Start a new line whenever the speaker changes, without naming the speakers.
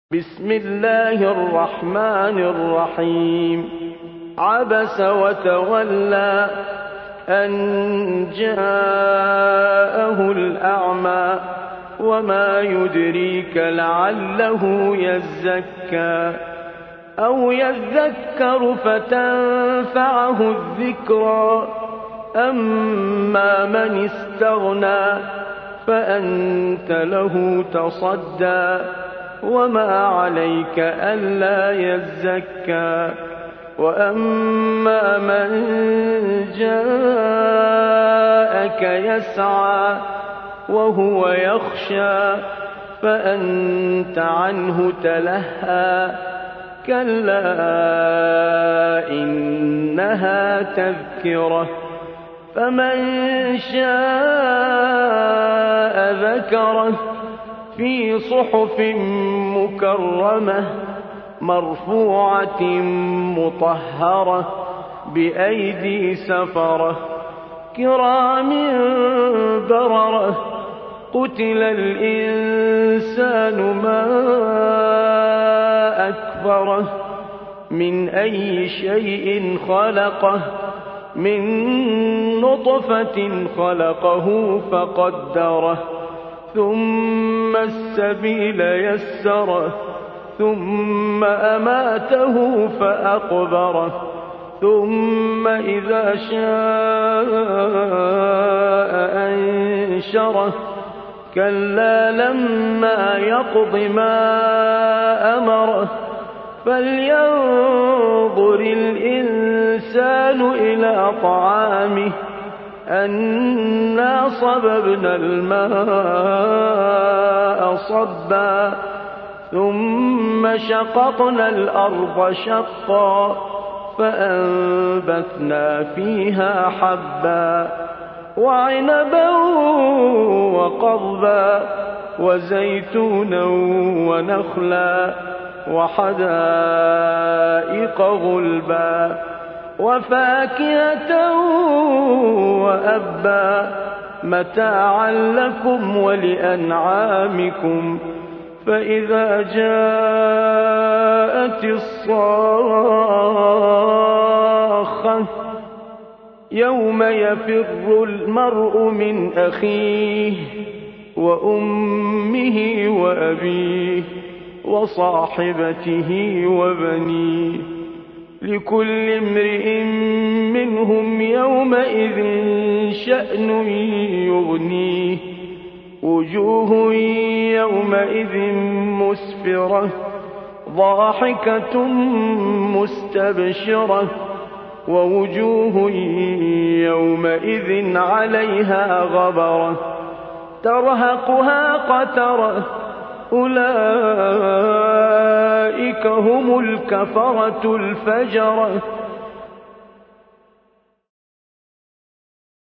بسم الله الرحمن الرحيم عبس وتولى أن جاءه الأعمى وما يدريك لعله يزكى أو يذكر فتنفعه الذكرى أما من استغنى فأنت له تصدى وما عليك ألا يزكى وأما من جاءك يسعى وهو يخشى فأنت عنه تلهى كلا إنها تذكرة فمن شاء ذكره في صحف مكرمة مرفوعة مطهرة بأيدي سفرة كرام بررة قتل الإنسان ما أكفره من أي شيء خلقه من نطفة خلقه فقدره ثم السبيل يسره ثم أماته فأقبره ثم إذا شاء أنشره كلا لما يقض ما أمره فلينظر الإنسان إلى طعامه أنا صببنا الماء صبا ثم شققنا الأرض شقا فأنبتنا فيها حبا وعنبا وقضبا وزيتونا ونخلا وحدائق غلبا وفاكهة وأبا متاعا لكم ولأنعامكم فإذا جاءت الصاخة يوم يفر المرء من أخيه وأمه وأبيه وصاحبته وبنيه لكل امرئ منهم يومئذ شأن يغنيه وجوه يومئذ مسفرة ضاحكة مستبشرة ووجوه يومئذ عليها غبرة ترهقها قترة أولئك هم الكفرة الفجرة